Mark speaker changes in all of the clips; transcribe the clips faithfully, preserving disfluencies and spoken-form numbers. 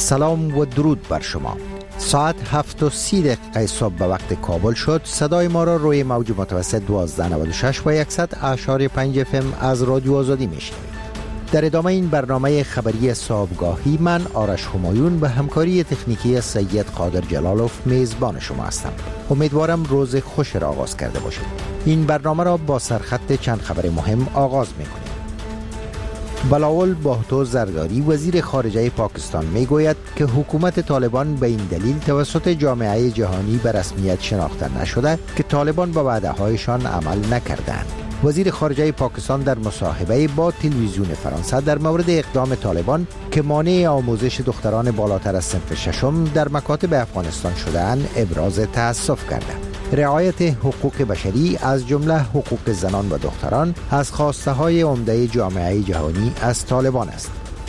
Speaker 1: سلام و درود بر شما. ساعت هفت و سی دقیقه صبح به وقت کابل شد. صدای ما را روی موج متوسط دوازده نود و شش و صد اعشاری پنج اف ام از رادیو آزادی میشنوید. در ادامه این برنامه خبری صبحگاهی من آرش همایون به همکاری تکنیکی سید قادر جلالوف میزبان شما هستم. امیدوارم روز خوش را آغاز کرده باشید. این برنامه را با سرخط چند خبر مهم آغاز میکنیم. بلاول بهتو زرداری وزیر خارجه پاکستان میگوید که حکومت طالبان به این دلیل توسط جامعه جهانی به رسمیت شناخته نشده که طالبان به وعده هایشان عمل نکردند. وزیر خارجه پاکستان در مصاحبه با تلویزیون فرانسه در مورد اقدام طالبان که مانع آموزش دختران بالاتر از صنف ششم در مکاتب افغانستان شده‌اند ابراز تأسف کرده. رعایت حقوق بشری از جمله حقوق زنان و دختران از خواسته های عمده جامعه جهانی از طالبان است.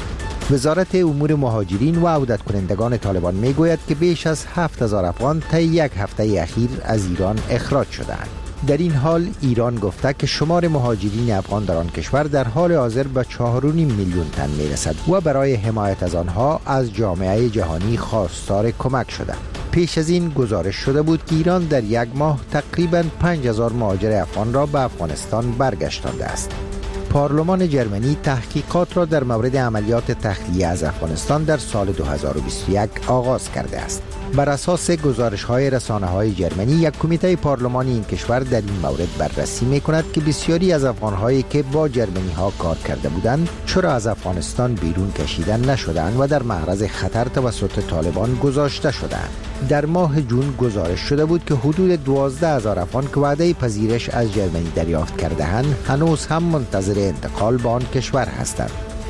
Speaker 1: وزارت امور مهاجرین و عودت کنندگان طالبان می گوید که بیش از هفت هزار افغان طی یک هفته اخیر از ایران اخراج شدند. در این حال ایران گفته که شمار مهاجرین افغان در آن کشور در حال حاضر به چهار و نیم میلیون تن می رسد و برای حمایت از آنها از جامعه جهانی خواستار کمک شده. پیش از این گزارش شده بود که ایران در یک ماه تقریباً پنج هزار مهاجر افغان را به افغانستان برگشتانده است. پارلمان جرمنی تحقیقات را در مورد عملیات تخلیه از افغانستان در سال دو هزار و بیست و یک آغاز کرده است. بر اساس گزارش‌های رسانه‌های جرمنی، یک کمیته پارلمانی این کشور در این مورد بررسی می‌کند که بسیاری از افغان‌هایی که با جرمنی‌ها کار کرده بودند چرا از افغانستان بیرون کشیدن نشدند و در معرض خطر توسط طالبان گذاشته شدند. در ماه جون گزارش شده بود که حدود دوازده هزار افغان که وعده پذیرش از جرمنی دریافت کرده‌اند هنوز هم منتظر انتقال به آن کشور هستند.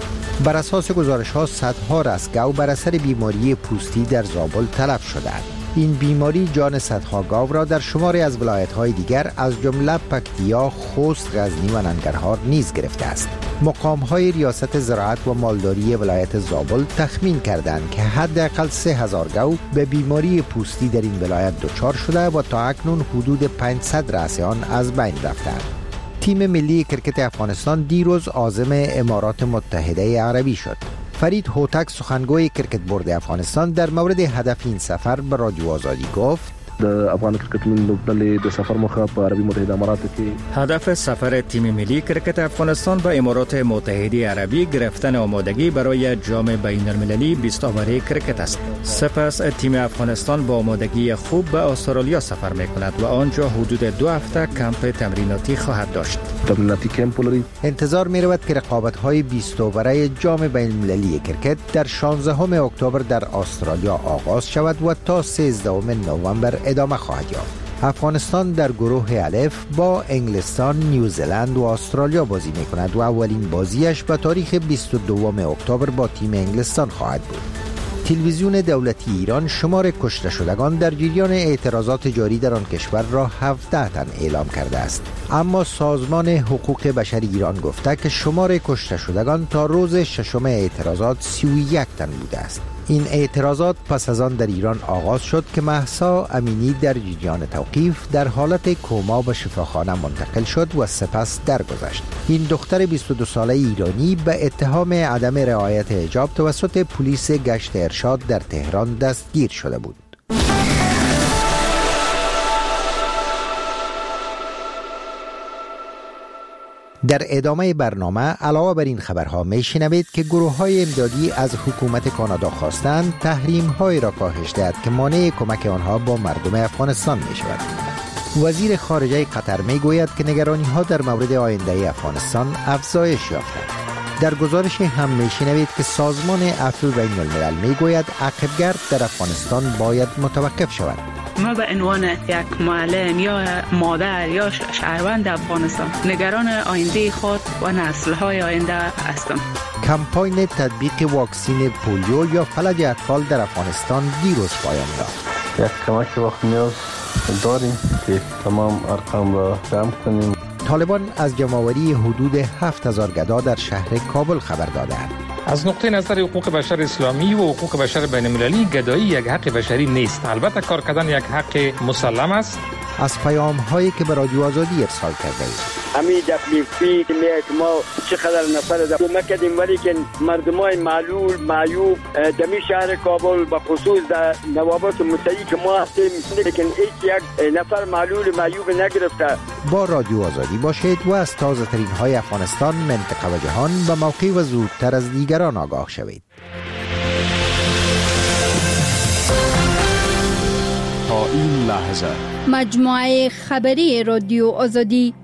Speaker 1: بر اساس گزارش ها صدها رستگاو بر اثر بیماری پوستی در زابل تلف شدند. این بیماری جان صدها گاو را در شماری از ولایت های دیگر از جمله پکتیا، خوست، غزنی و ننگرهار نیز گرفته است. مقام های ریاست زراعت و مالداری ولایت زابل تخمین کردند که حداقل سه هزار گاو به بیماری پوستی در این ولایت دچار شده و تا اکنون حدود پانصد رأس آن از بین رفتند. تیم ملی کرکت افغانستان دیروز عازم امارات متحده عربی شد. فرید هوتک سخنگوی کرکت بورد افغانستان در مورد هدف این سفر به رادیو آزادی گفت:
Speaker 2: د افغان کرکټ ملي لوبډلې د سفر موخه په عربي متحده اماراتو کې
Speaker 3: هدف سفر تیم ملی کرکت افغانستان به امارات متحده عربی گرفتن آمادگی برای جام بین المللی بیست اوور کرکت است. سپس تیم افغانستان با آمادگی خوب به استرالیا سفر می‌کند و آنجا حدود دو هفته کمپ تمریناتی خواهد داشت.
Speaker 2: تمریناتی کمپ لري.
Speaker 1: انتظار می‌رود که رقابت‌های بیست اووره جام بین المللی کرکت در شانزدهم اکتبر در استرالیا آغاز شود و تا سیزدهم نوامبر ادامه خواهد یافت. افغانستان در گروه الف با انگلستان، نیوزلند و استرالیا بازی می‌کند و اولین بازیش به تاریخ بیست و دوم اکتبر با تیم انگلستان خواهد بود. تلویزیون دولتی ایران شمار کشته شدگان در جریان اعتراضات جاری در آن کشور را هفده تن اعلام کرده است. اما سازمان حقوق بشر ایران گفته که شمار کشته شدگان تا روز ششم اعتراضات سی و یک تن بوده است. این اعتراضات پس از آن در ایران آغاز شد که مهسا امینی در جریان توقیف در حالت کما به شفاخانه منتقل شد و سپس درگذشت. این دختر بیست و دو ساله ایرانی به اتهام عدم رعایت حجاب توسط پلیس گشت ارشاد در تهران دستگیر شده بود. در ادامه برنامه علاوه بر این خبرها میشنوید که گروه‌های امدادی از حکومت کانادا خواستند تحریم‌های را کاهش دهد که مانع کمک آنها با مردم افغانستان می‌شود. وزیر خارجه قطر میگوید که نگرانی‌ها در مورد آینده افغانستان افزایش یافته. در گزارش هم میشنوید که سازمان عفو بین الملل میگوید عقبگرد در افغانستان باید متوقف شود.
Speaker 4: ما به عنوان یک معلم یا مادر یا شهروند افغانستان نگران آینده خود و نسل‌های آینده هستم.
Speaker 1: کمپاین تطبیق واکسین پولیو یا فلج اطفال در افغانستان دیروز پایان یافت.
Speaker 2: یک کمک وقت نیاز داریم که تمام ارقام را جمع کنیم.
Speaker 1: طالبان از جمع‌آوری حدود هفت هزار گدا در شهر کابل خبر دادند.
Speaker 5: از نقطه نظر حقوق بشر اسلامی و حقوق بشر بین المللی گدایی یک حق بشری نیست. البته کار کردن یک حق مسلم است.
Speaker 1: از پیام هایی که به رادیو آزادی ارسال کرده اید.
Speaker 6: همین دفلیفی که ما چقدر نفر در کمک کردیم، ولی که مردمای معلول معیوب دمی شهر کابل به خصوص در نوابات متحدی که ما هستیم، لیکن هیچ یک نفر معلول معیوب نگرفته.
Speaker 1: با رادیو آزادی باشید و از تازه ترین های افغانستان، منطقه و جهان به موقع و زودتر از دیگران آگاه شوید.
Speaker 7: تا این لحظه
Speaker 8: مجموعه خبری رادیو آزادی.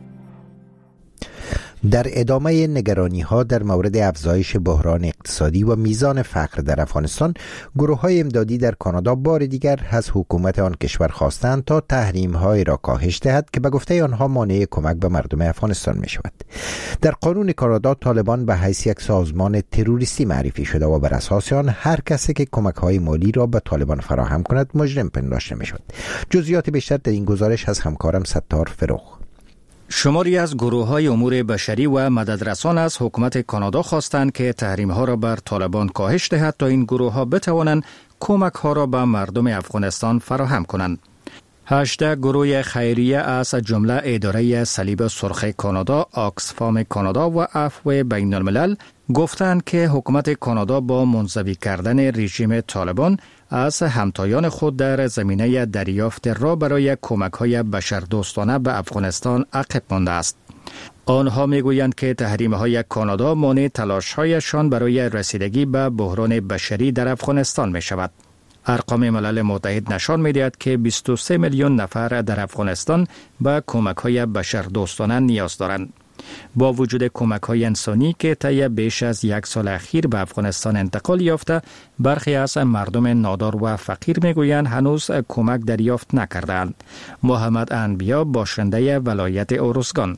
Speaker 1: در ادامه نگرانی ها در مورد افزایش بحران اقتصادی و میزان فقر در افغانستان، گروه های امدادی در کانادا بار دیگر از حکومت آن کشور خواستند تا تحریم های را کاهش دهد که به گفته آنها مانع کمک به مردم افغانستان می شود. در قانون کانادا طالبان به حیث یک سازمان تروریستی معرفی شده و بر اساس آن هر کسی که کمک های مالی را به طالبان فراهم کند مجرم پنداشته می شود. جزئیات بیشتر در این گزارش از همکارم ستار فروغ.
Speaker 3: شماری از گروه‌های امور بشری و مددرسان از حکومت کانادا خواستند که تحریم‌ها را بر طالبان کاهش دهد تا این گروه‌ها بتوانند کمک‌ها را به مردم افغانستان فراهم کنند. هجده گروه خیریه از جمله اداره صلیب سرخ کانادا، آکسفام کانادا و عفو بین الملل گفتند که حکومت کانادا با منزوی کردن رژیم طالبان از همتایان خود در زمینه دریافت را برای کمک‌های بشردوستانه به افغانستان عقب مانده است. آنها میگویند که تحریم‌های کانادا مانع تلاش‌هایشان برای رسیدگی به بحران بشری در افغانستان می‌شود. ارقام ملل متحد نشان می‌دهد که بیست و سه میلیون نفر در افغانستان به کمک‌های بشردوستانه نیاز دارند. با وجود کمک‌های انسانی که طی بیش از یک سال اخیر به افغانستان انتقال یافته، برخی از مردم نادار و فقیر میگویند هنوز کمک دریافت نکردند. محمد انبیا باشنده ولایت اورزگان: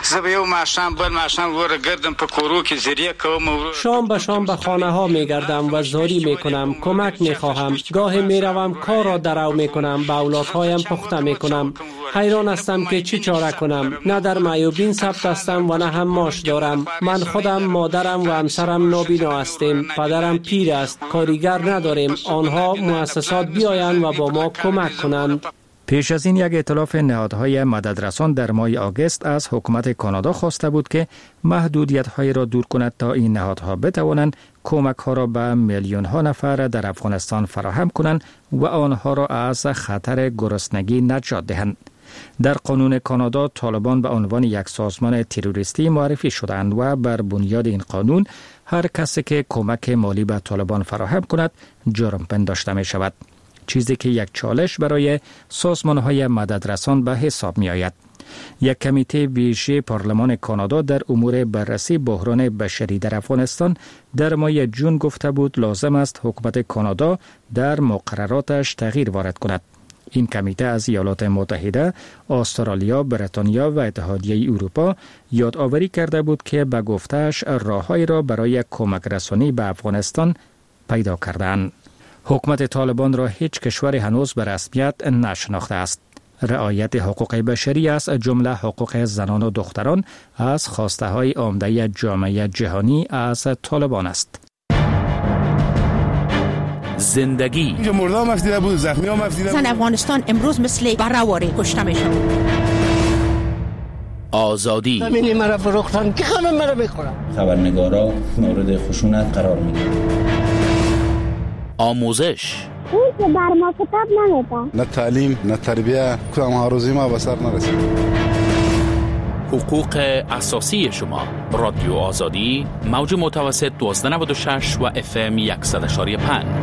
Speaker 9: شام به شام به خانه ها می گردم و زاری می کنم، کمک می خواهم. گاهی می روم کار را درو می کنم، به اولادهایم پخته می کنم. حیران هستم که چی چاره کنم. نه در معیوبین ثبت هستم و نه هم معاش دارم. من خودم، مادرم و همسرم نابینا هستیم. پدرم پیر است. کارگر نداریم. آنها مؤسسات بیایند و با ما کمک کنند.
Speaker 3: پیش از این یک ائتلاف نهادهای مددرسان در ماه آگوست از حکومت کانادا خواسته بود که محدودیت‌های را دور کند تا این نهادها بتوانند کمک‌ها را به میلیون‌ها نفر در افغانستان فراهم کنند و آنها را از خطر گرسنگی نجات دهند. در قانون کانادا طالبان به عنوان یک سازمان تروریستی معرفی شدند و بر بنیاد این قانون هر کسی که کمک مالی به طالبان فراهم کند جرم پنداشته می شود، چیزی که یک چالش برای سازمان‌های مددرسان به حساب می آید. یک کمیته ویژه پارلمان کانادا در امور بررسی بحران بشری در افغانستان در ماه جون گفته بود لازم است حکومت کانادا در مقرراتش تغییر وارد کند. این کمیته از ایالات متحده، استرالیا، بریتانیا و اتحادیه اروپا یادآوری کرده بود که به گفته‌اش راه‌هایی را برای کمک رسانی به افغانستان پیدا کردند. حکومت طالبان را هیچ کشوری هنوز به رسمیت نشناخته است. رعایت حقوق بشری از جمله حقوق زنان و دختران از خواسته‌های عمده جامعه جهانی از طالبان است.
Speaker 7: زندگی
Speaker 10: اینجا مردا هم افتیده بود، زخمی هم افتیده بود.
Speaker 11: زن افغانستان امروز مثل برآواره کشته میشن.
Speaker 7: آزادی
Speaker 12: همین مرا فروختن که همه مرا میخورن.
Speaker 13: خبرنگارا مورد خشونت قرار میگیرن.
Speaker 7: آموزش
Speaker 14: اون که بر ما کتاب نمیده.
Speaker 10: نه تعلیم نه تربیه، کدام ها روزی ما به سر نرسید.
Speaker 7: حقوق اساسی شما. رادیو آزادی، موج متوسط دوازده نود و شش و اف ام صد و یک و پنج.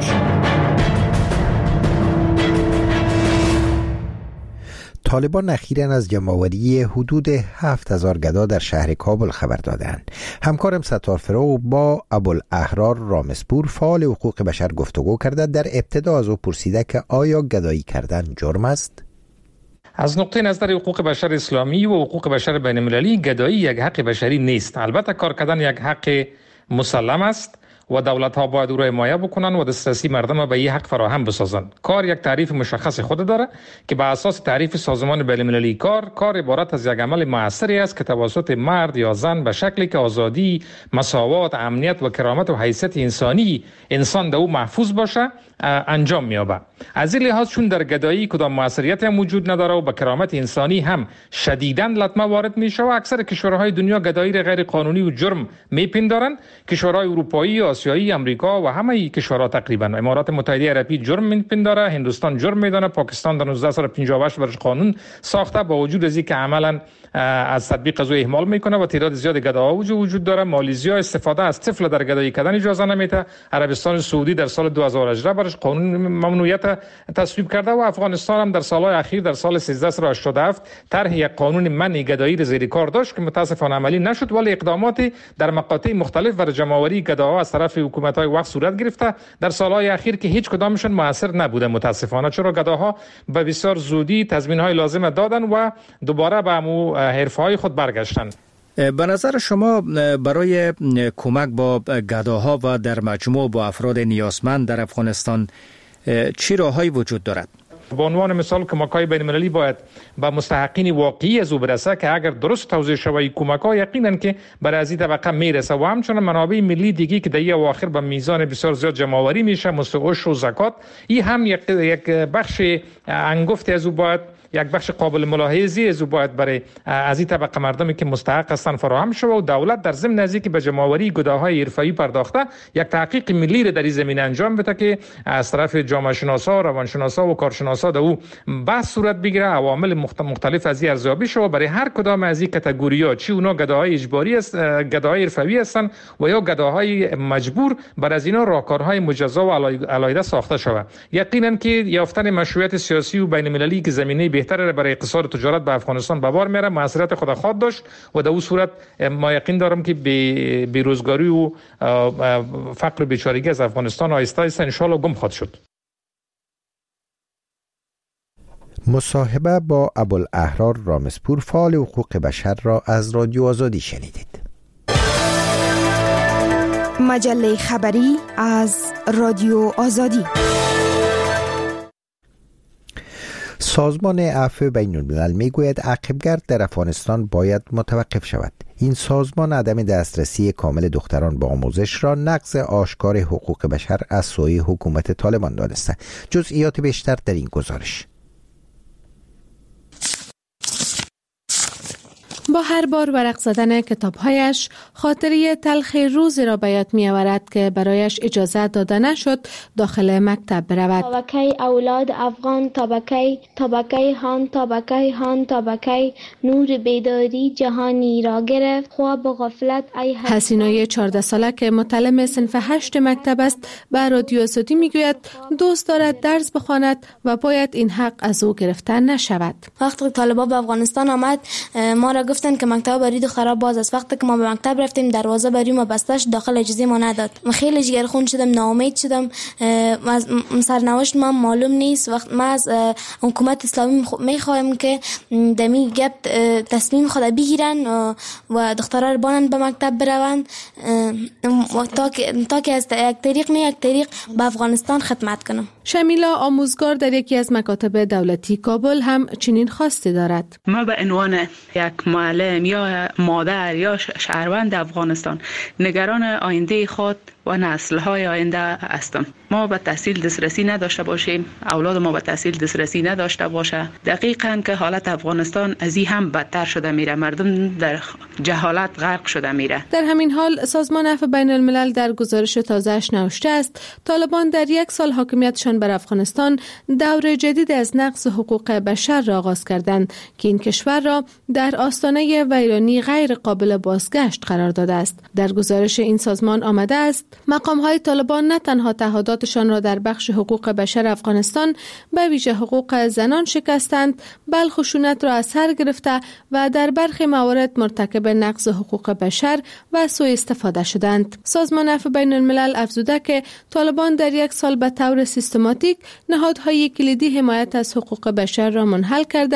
Speaker 1: طالبان اخیراً از جمع‌آوری حدود هفت هزار گدا در شهر کابل خبر دادند. همکارم ستار فروغ با ابوالاحرار رامسپور فعال حقوق بشر گفتگو کرده. در ابتدا از او پرسیده که آیا گدایی کردن جرم است؟
Speaker 5: از نقطه نظر حقوق بشر اسلامی و حقوق بشر بین المللی، گدایی یک حق بشری نیست. البته کار کردن یک حق مسلم است و دولت‌ها باید او را حمایت بکنن و دسترسی مردم به این حق فراهم بسازند. کار یک تعریف مشخص خود داره که به اساس تعریف سازمان بین‌المللی کار، کار عبارت از یک عمل مؤثری است که توسط مرد یا زن به شکلی که آزادی، مساوات، امنیت و کرامت و حیثیت انسانی انسان در او محفوظ باشه انجام می‌یابد. از این لحاظ چون در گدایی کدام موثریت هم وجود نداره و به کرامت انسانی هم شدیداً لطمه وارد میشه و اکثر کشورهای دنیا گدایی را غیر قانونی و جرم میپندارن. کشورهای اروپایی، آسیایی، امریکا و همه کشورها تقریبا. امارات متحده عربی جرم میپنداره، هندوستان جرم میدانه، پاکستان در نوزده سال پنجاه و هشت برش قانون ساخته با وجود از اینکه عملاً از تطبیق از او اهمال میکنه و تعداد زیاد گداها وجود داره. مالزیا استفاده از طفل در گدایی کردن اجازه نمیده. عربستان سعودی در سال دو هزار و هجده برش قانون ممنوعیت تصویب کرده و افغانستان هم در سالهای اخیر در سال سیزده و هشتاد و هفت طرح یک قانون منع گدایی را زیر کار داشت که متاسفانه عملی نشد، ولی اقداماتی در مقاطع مختلف برای جمع‌آوری گداها از طرف حکومت‌های وقت صورت گرفته در سالهای اخیر که هیچ کدامشون موثر نبوده متاسفانه، چرا گداها به بسیار زودی تضمین‌های لازم دادن و دوباره به همو حرفه‌های خود برگشتن.
Speaker 3: به نظر شما برای کمک با گداها و در مجموع با افراد نیازمند در افغانستان چی راه‌هایی وجود دارد؟
Speaker 5: به عنوان مثال کمک‌های بین‌المللی باید به مستحقین واقعی از او برسه که اگر درست توزیع شود کمک‌ها یقیناً که برای از این طبقه میرسه و همچنین منابع ملی دیگی که در این اواخر به میزان بسیار زیاد جمع‌آوری میشه مثل عشر و زکات، این هم یک یک بخش انگفتی از او باید یک بخش قابل ملاحظه‌ای از او باید برای از این طبقه مردمی که مستحق هستند فراهم شود و دولت در ضمن نزدیک به جمع‌آوری گداهای حرفه‌ای پرداخته یک تحقیق ملی را در این زمینه انجام بده که از طرف جامعه شناسا، روانشناسا و کارشناسا در او بحث صورت بگیره، عوامل مختلف از این ارزیابی شود برای هر کدام از این کاتگوری‌ها، چی اونا گداهای اجباری است، گداهای حرفه‌ای هستند و یا گداهای مجبور، بر از اینا راهکارهای مجزا و علیحده ساخته شود. یقینا که یافتن مشروعیت سیاسی و بین‌المللی که زمینه بهتر برای اقتصاد تجارت به افغانستان به بار میاره موثریت خود خواهد داشت و در اون صورت ما یقین دارم که بیروزگاری و فقر و بیچارگی از افغانستان آهسته آهسته ان شاء الله گم خواهد شد.
Speaker 1: مصاحبه با ابوالاحرار رامزپور فعال حقوق بشر را از رادیو آزادی شنیدید.
Speaker 15: مجله خبری از رادیو آزادی.
Speaker 1: سازمان عفو بین الملل می گوید عقبگرد در افغانستان باید متوقف شود. این سازمان عدم دسترسی کامل دختران به آموزش را نقض آشکار حقوق بشر از سوی حکومت طالبان دانسته. جزئیات بیشتر در این گزارش.
Speaker 16: با هر بار ورق زدن کتاب‌هایش خاطره تلخ روزی را به یاد می‌آورد که برایش اجازه داده نشد داخل مکتب برود.
Speaker 17: طبقه اولاد افغان، طبقه طبقه هان، طبقه هان، طبقه نور بیداری جهانی را گرفت. خواب و غفلت ای
Speaker 16: حسینای چهارده ساله که متعلم صنف هشت مکتب است به رادیو آزادی میگوید دوست دارد درس بخواند و باید این حق از او گرفته نشود.
Speaker 18: وقتی طالبان به افغانستان آمد ما را گفتن که مکتب برای دخترها باز است. وقتی که ما به مکتب رفتیم دروازه برای ما بسته شد، داخل اجازه ما نداد. من خیلی جگرخون شدم، ناامید شدم. سرنوشت من معلوم نیست. وقت ما از حکومت اسلامی میخوایم که دمی گپ تصمیم خود بگیرن و دخترها رو بانن به مکتب بروند تا که تا که از یک طریق نه یک طریق به افغانستان خدمت کنم.
Speaker 16: شمیلا آموزگار در یکی از مکاتب دولتی کابل هم چنین خواسته دارد.
Speaker 4: ما به عنوان یک معلم یا مادر یا شهروند افغانستان نگران آینده خود و نسل‌های آینده هستم. ما به تحصیل دسترسی نداشته باشیم، اولاد ما به تحصیل دسترسی نداشته باشه، دقیقاً که حالت افغانستان از این هم بدتر شده میره، مردم در جهالت غرق شده میره.
Speaker 16: در همین حال سازمان عفو بین الملل در گزارش تازه‌اش نوشته است طالبان در یک سال حاکمیتشان بر افغانستان دور جدید از نقض حقوق بشر را آغاز کردند که این کشور را در آستانه ویرانی غیر قابل بازگشت قرار داده است. در گزارش این سازمان آمده است مقام‌های طالبان نه تنها تعهداتشان را در بخش حقوق بشر افغانستان به ویژه حقوق زنان شکستند، بلکه خشونت را از سر گرفته و در برخی موارد مرتکب نقض حقوق بشر و سوء استفاده شدند. سازمان عفو بین الملل افزوده که طالبان در یک سال به طور سیستماتیک نهادهای کلیدی حمایت از حقوق بشر را منحل کردند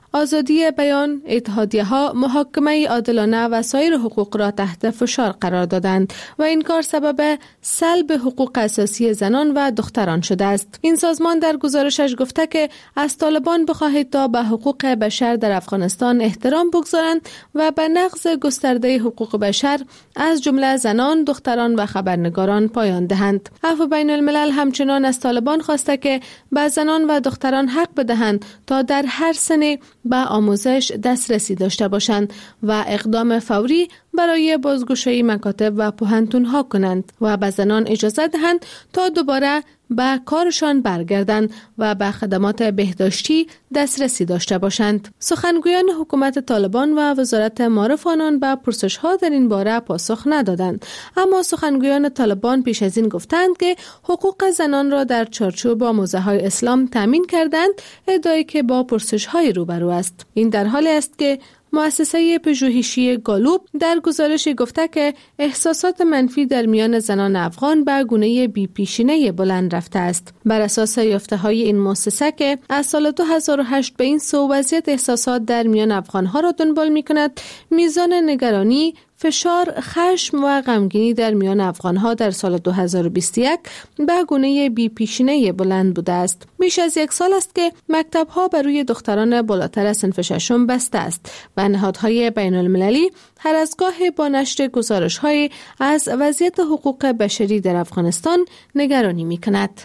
Speaker 16: آزادی بیان، اتحادیه‌ها، محاکمه عادلانه و سایر حقوق را تحت فشار قرار دادند و این کار سبب سلب حقوق اساسی زنان و دختران شده است. این سازمان در گزارشش گفته که از طالبان بخواهید تا به حقوق بشر در افغانستان احترام بگذارند و به نقض گسترده حقوق بشر از جمله زنان، دختران و خبرنگاران پایان دهند. عفو بین الملل همچنان از طالبان خواسته که به زنان و دختران حق بدهند تا در هر سنی به آموزش دسترسی داشته باشند و اقدام فوری برای بازگشایی مکاتب و پوهنتون‌ها کنند و به زنان اجازه دهند تا دوباره به کارشان برگردند و به خدمات بهداشتی دسترسی داشته باشند. سخنگویان حکومت طالبان و وزارت معارف آنان به پرسش‌ها در این باره پاسخ ندادند، اما سخنگویان طالبان پیش از این گفتند که حقوق زنان را در چارچوب آموزه‌های اسلام تامین کردند، ادعایی که با پرسش‌های روبرو است. این در حالی است که مؤسسه پژوهشی گالوب در گزارشی گفته که احساسات منفی در میان زنان افغان به گونه بی پیشینه بلند رفته است. بر اساس یافته‌های این مؤسسه که از سال دو هزار و هشت به این سو وضعیت احساسات در میان افغان‌ها را دنبال می‌کند، میزان نگرانی، فشار، خشم و غمگینی در میان افغان‌ها در سال دو هزار و بیست و یک به گونه بی پیشینه بلند بوده است. بیش از یک سال است که مکتب‌ها برای دختران بالاتر از صنف ششم بسته است و نهادهای بین المللی هر از گاهی با نشر گزارش‌های از وضعیت حقوق بشری در افغانستان نگرانی می‌کند.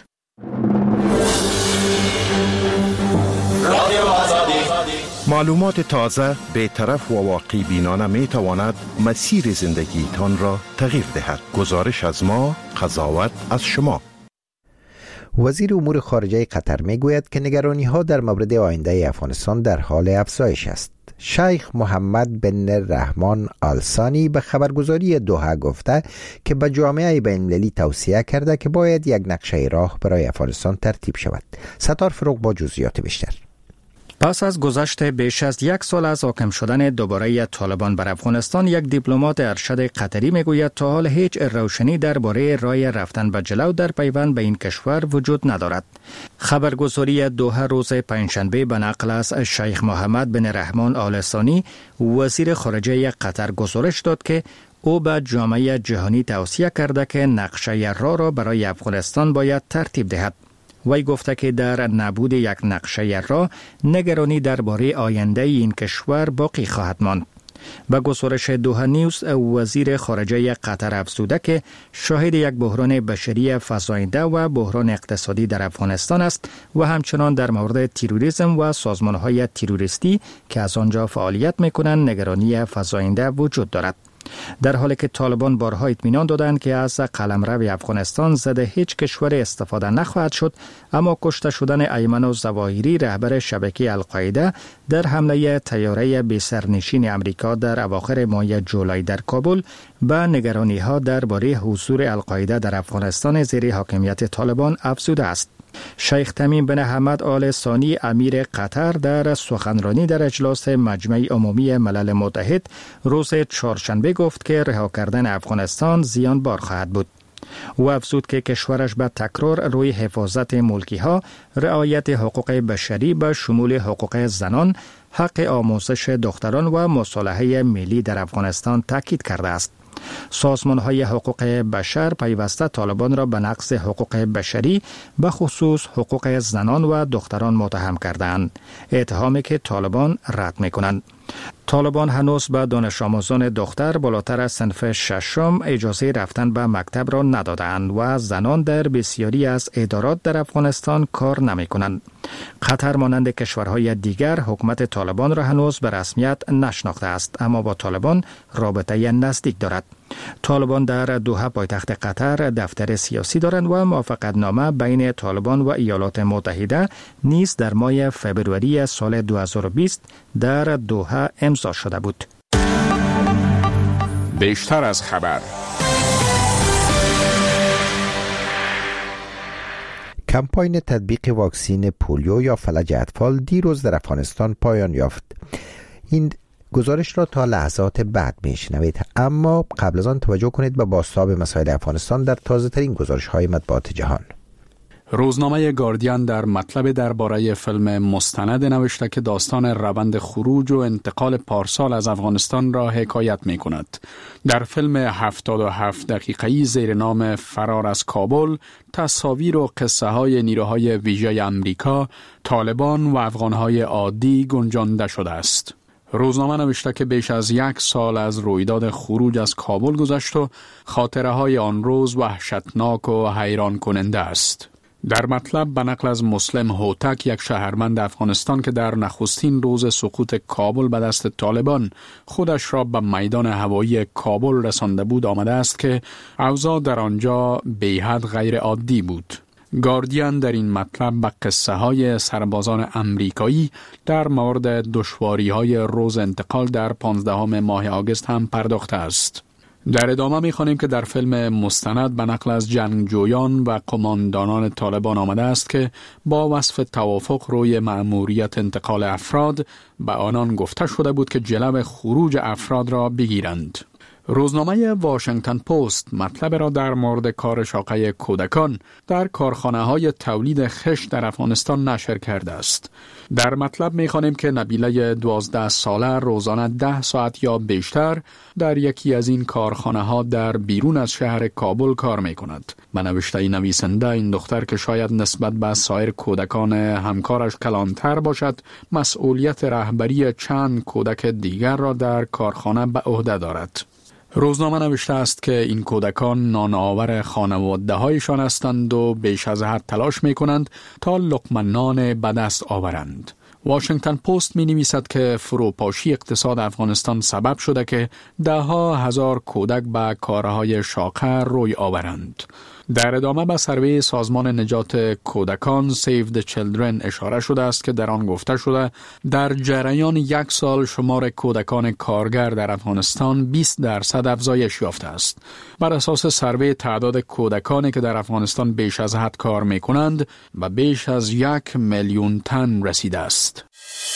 Speaker 19: معلومات تازه، بی‌طرف و واقعی بینانه می تواند مسیر زندگی تان را تغییر دهد. گزارش از ما، قضاوت از شما.
Speaker 1: وزیر امور خارجه قطر می گوید که نگرانی ها در مورد آینده افغانستان در حال افزایش است. شیخ محمد بن رحمان آل ثانی به خبرگزاری دوحه گفته که به جامعه بین‌المللی توصیه کرده که باید یک نقشه راه برای افغانستان ترتیب شود. ستار فروغ با جزئیات بیشتر.
Speaker 3: پس از گذشت بیش از یک سال از حاکم شدن دوباره طالبان بر افغانستان، یک دیپلمات ارشد قطری میگوید تا حال هیچ روشنی درباره راه رفتن به جلو در پیوند به این کشور وجود ندارد. خبرگزاری دوحه روز پنجشنبه به نقل از شیخ محمد بن رحمان آل ثانی وزیر خارجه قطر گزارش داد که او به جامعه جهانی توصیه کرده که نقشه راه را برای افغانستان باید ترتیب دهد. وی گفته که در نبود یک نقشه راه، نگرانی درباره آینده این کشور باقی خواهد ماند. به گزارش دوحه نیوز، وزیر خارجه قطر افزوده که شاهد یک بحران بشری فزاینده و بحران اقتصادی در افغانستان است و همچنان در مورد تروریسم و سازمان‌های تروریستی که از آنجا فعالیت می‌کنند نگرانی فزاینده وجود دارد. در حالی که طالبان بارها اطمینان دادند که از قلمرو افغانستان ضد هیچ کشور استفاده نخواهد شد، اما کشته شدن ایمن الظواهری رهبر شبکه القاعده در حمله طیاره بی سرنشین امریکا در اواخر ماه جولای در کابل به نگرانی‌ها درباره حضور القاعده در افغانستان زیر حاکمیت طالبان افزوده است. شیخ تمیم بن حمد آل ثانی امیر قطر در سخنرانی در اجلاس مجمع عمومی ملل متحد روز چهارشنبه گفت که رها کردن افغانستان زیانبار خواهد بود. او افزود که کشورش به تکرار روی حفاظت ملکی ها، رعایت حقوق بشری به شمول حقوق زنان، حق آموزش دختران و مصالحه ملی در افغانستان تاکید کرده است. سازمان‌های حقوق بشر پیوسته طالبان را به نقض حقوق بشری به خصوص حقوق زنان و دختران متهم کردند، اتهامی که طالبان رد می‌کنند. طالبان هنوز به دانش آموزان دختر بالاتر از صنف ششم اجازه رفتن به مکتب را ندادند و زنان در بسیاری از ادارات در افغانستان کار نمی کنند. قطر مانند کشورهای دیگر حکومت طالبان را هنوز به رسمیت نشناخته است، اما با طالبان رابطه نزدیک دارد. طالبان در دوحه پایتخت قطر دفتر سیاسی دارند و موافقتنامه بین طالبان و ایالات متحده نیز در ماه فبروری سال دو هزار و بیست در دوحه امضا شده بود.
Speaker 20: بیشتر از خبر.
Speaker 1: کمپاین تطبیق واکسین پولیو یا فلج اطفال دیروز در افغانستان پایان یافت. این گزارش را تا لحظات بعد میشنوید، اما قبل از آن توجه کنید به بازتاب مسائل افغانستان در تازه ترین گزارش های مطبوعات جهان.
Speaker 20: روزنامه گاردین در مطلب درباره فیلم مستند نوشته که داستان روند خروج و انتقال پارسال از افغانستان را حکایت می کند. در فیلم هفتاد و هفت دقیقه‌ای زیر نام فرار از کابل، تصاویر و قصه های نیروهای ویژه امریکا، طالبان و افغانهای عادی گنجانده شده است. روزنامه نوشته که بیش از یک سال از رویداد خروج از کابل گذشت و خاطره های آن روز وحشتناک و حیران کننده است. در مطلب به نقل از مسلم هوتک، یک شهروند افغانستان که در نخستین روز سقوط کابل به دست طالبان خودش را به میدان هوایی کابل رسانده بود، آمده است که اوضاع در آنجا بی‌حد غیر عادی بود. گاردین در این مطلب به قصه های سربازان امریکایی در مورد دشواری های روز انتقال در پانزدهم ماه آگوست هم پرداخته است. در ادامه می‌خوانیم که در فیلم مستند به نقل از جنگجویان و قماندانان طالبان آمده است که با وصف توافق روی مأموریت انتقال افراد به آنان گفته شده بود که جلو خروج افراد را بگیرند. روزنامه واشنگتن پست مطلب را در مورد کار شاقه کودکان در کارخانه‌های تولید خشت در افغانستان نشر کرده است. در مطلب می‌خوانیم که نبیله دوازده ساله روزانه ده ساعت یا بیشتر در یکی از این کارخانه‌ها در بیرون از شهر کابل کار می‌کند. به نوشته نویسنده، این دختر که شاید نسبت به سایر کودکان همکارش کلانتر باشد، مسئولیت رهبری چند کودک دیگر را در کارخانه به عهده دارد. روزنامه نوشته است که این کودکان نانآور خانواده هایشان هستند و بیش از حد تلاش می کنند تا لقمه نان به دست آورند. واشنگتن پست می نویسد که فروپاشی اقتصاد افغانستان سبب شده که ده ها هزار کودک به کارهای شاقه روی آورند. در ادامه به سروی سازمان نجات کودکان Save the Children اشاره شده است که در آن گفته شده در جریان یک سال شمار کودکان کارگر در افغانستان بیست درصد افزایش یافته است. بر اساس سروی، تعداد کودکانی که در افغانستان بیش از حد کار می کنند و بیش از یک میلیون تن رسیده است.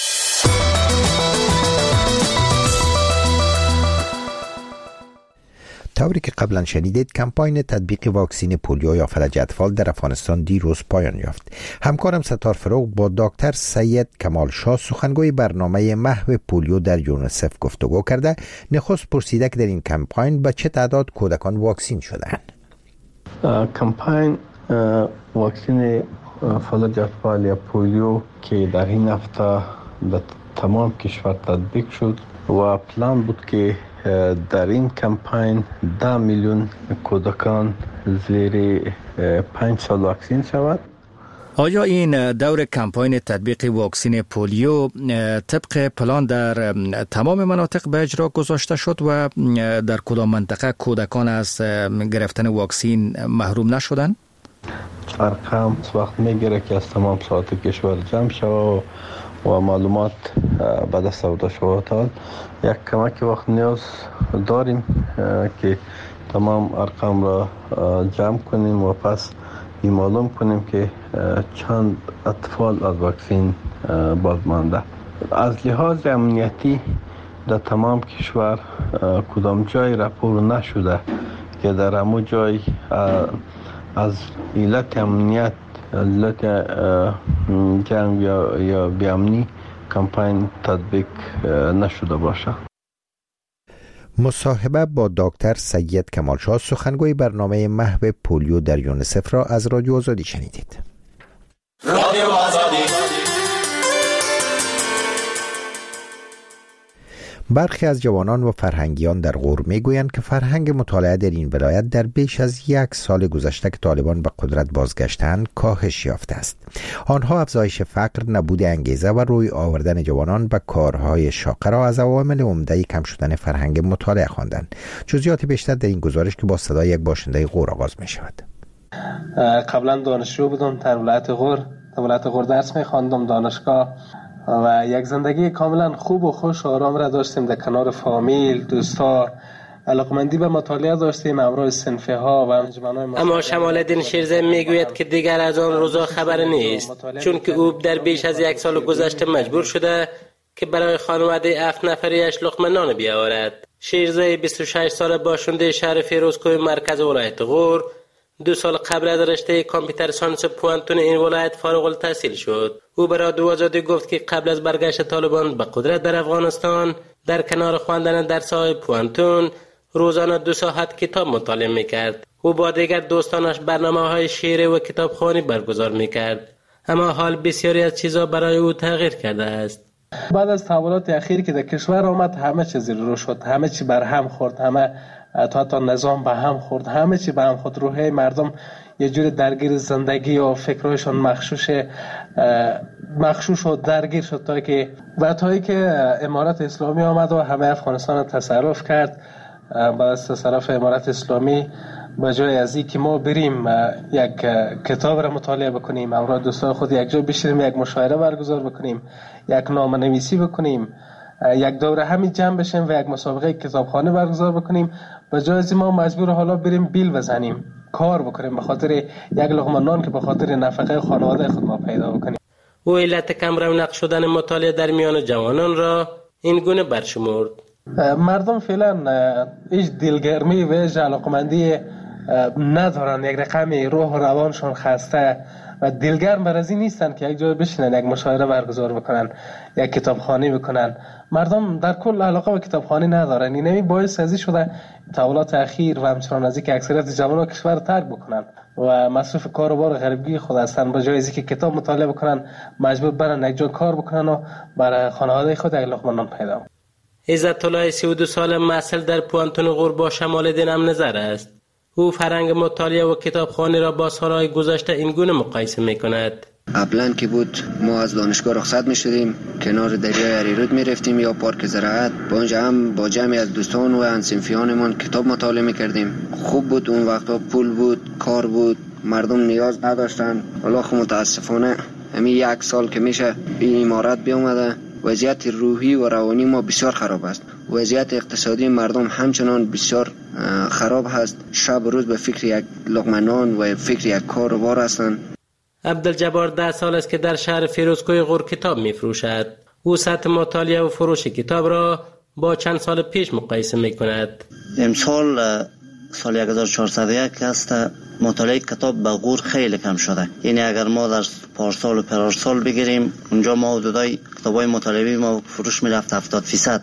Speaker 1: طوری که قبلا شنیدید، کمپاین تطبیق واکسن پولیو یا فلج اطفال در افغانستان دیروز پایان یافت. همکارم ستار فروغ با دکتر سید کمال شاه، سخنگوی برنامه محو پولیو در یونیسف، گفتگو کرده. نخست پرسیده که در این کمپاین به چه تعداد کودکان واکسین شدند.
Speaker 2: کمپاین واکسن فلج اطفال یا پولیو که در این هفته در تمام کشور تطبیق شد و پلان بود که در این کمپاین ده میلیون کودکان زیر پنج سال واکسین شود.
Speaker 3: آیا این دور کمپاین تطبیق واکسن پولیو طبق پلان در تمام مناطق به اجرا گذاشته شد و در کدام منطقه کودکان از گرفتن واکسن محروم نشدند؟
Speaker 2: ارقام وقت میگیره که از تمام ساعت کشور جمع شود و معلومات به دست آورده شود. یک کمک وقت نیاز داریم که تمام ارقام را جمع کنیم و پس این معلوم کنیم که چند اطفال از واکسن باز مانده. از لحاظ امنیتی در تمام کشور کدام جای راپور نشده که در همون جای از علت امنیت، علت جنگ یا یا بیامنی کمپاین تطبیق نشده باشه.
Speaker 1: مصاحبه با دکتر سید کمال شاه، سخنگوی برنامه محو پولیو در یونیسف، را از رادیو آزادی شنیدید. رادیو آزادی. برخی از جوانان و فرهنگیان در غور میگویند که فرهنگ مطالعه در این ولایت در بیش از یک سال گذشته که طالبان به قدرت بازگشتند کاهش یافته است. آنها افزایش فقر، نبود انگیزه و روی آوردن جوانان به کارهای شاقه را از عوامل عمده کم شدن فرهنگ مطالعه خواندند. جزئیات بیشتر در این گزارش که با صدای یک باشنده غور آغاز می شود.
Speaker 21: قبلا دانشجو بودم در ولایت غور، در ولایت غور درس می خواندم دانشگاه و یک زندگی کاملا خوب و خوش و آرام را داشتیم در کنار فامیل، دوستا، علاقمندی به مطالعه داشتیم، امروز صنفه ها و انجمن‌های.
Speaker 22: اما شمال الدین شیرزه میگوید که دیگر از آن روزا خبر نیست، چون که او در بیش از یک سال گذشته مجبور شده که برای خانواده هفت نفریش لقمه نان بیاورد. شیرزه بیست و شش ساله باشنده شهر فیروزکوه مرکز ولایت غور دو سال قبل از رشته کامپیوتر ساینس پوانتون این ولایت فارغ التحصیل شد. او به رادیو آزادی گفت که قبل از برگشت طالبان به قدرت در افغانستان در کنار خواندن درس‌های پوانتون روزانه دو ساعت کتاب مطالعه می‌کرد. او با دیگر دوستانش برنامه‌های شعری و کتابخوانی برگزار می‌کرد. اما حال بسیاری از چیزا برای او تغییر کرده است.
Speaker 21: بعد از تحولات اخیر که در کشور آمد همه چیز رو شد، همه چی بر هم خورد، همه تا تا نظام به هم خورد، همه چی به هم خورد. روحی مردم یه جور درگیر زندگی و فکرهایشان مخشوش مخشوش و درگیر شد تا که و تا که امارت اسلامی آمد و همه افغانستان را تصرف کرد. بعد از تصرف امارت اسلامی به جای از این که ما بریم یک کتاب را مطالعه بکنیم، همراه دوستان خود یک جا بشینیم، یک مشاوره برگزار بکنیم، یک نامه نویسی بکنیم، یک دوره همین جمع بشیم و یک مسابقه کتابخانه برگزار بکنیم، به جای از ما مجبور حالا بریم بیل بزنیم، کار بکنیم به خاطر یک لقمه نان که به خاطر نفقه خانواده خود ما پیدا بکنیم.
Speaker 22: او علت کم رونق شدن مطالعه در میان جوانان را این گونه برشمرد.
Speaker 21: مردم فعلا هیچ دلگرمی و هیچ علاقمندی ندارن، یک رقمی روح و روانشون خسته و دلگرم بر از این نیستن که یک جای بشینن، یک مشاوره برگزار بکنن، یک کتابخوانی بکنن. مردم در کل علاقه به کتابخوانی ندارن. اینمی باعث ازی شده تحولات اخیر و همچنان از اینکه اکثریت جوانان کشور ترک بکنن و مصرف کار و بار غریبگی خود هستن، به جای از اینکه کتاب مطالعه بکنن مجبور برن یک جا کار بکنن و برای خانواده خود یک لقمه نان پیدا کنن.
Speaker 22: عزت الله سی و دو ساله محصل در پوانتون غور با شمال دین هم نظر است. او فرهنگ مطالعه و کتابخوانی را با سالهای گذشته این گونه مقایسه می‌کند.
Speaker 6: قبلا که بود ما از دانشگاه رخصت می‌شدیم، کنار دریای اریرود می‌رفتیم یا پارک زراعت، با اونجا هم با جمعی از دوستان و هم‌صنفیانمان کتاب مطالعه می‌کردیم. خوب بود، اون وقتا پول بود، کار بود، مردم نیاز نداشتن. حالا خب متاسفانه همین یک سال که میشه این امارت بیامده، وضعیت روحی و روانی ما بسیار خراب است. وضعیت اقتصادی مردم همچنان بسیار خراب هست. شب و روز به فکر یک لقمه نان و فکر یک کار و بار هستند.
Speaker 22: عبدالجبار ده سال است که در شهر فیروزکوه غور کتاب می‌فروشد. او سطح مطالعه و فروش کتاب را با چند سال پیش مقایسه می‌کند.
Speaker 8: امسال سال یک هزار و چهارصد و یک است مطالعه کتاب به غور خیلی کم شده. یعنی اگر ما در پارسال و پرارسال بگیریم، اونجا ما حدودای کتابای مطالعه ما فروش می‌رفت هفتاد درصد.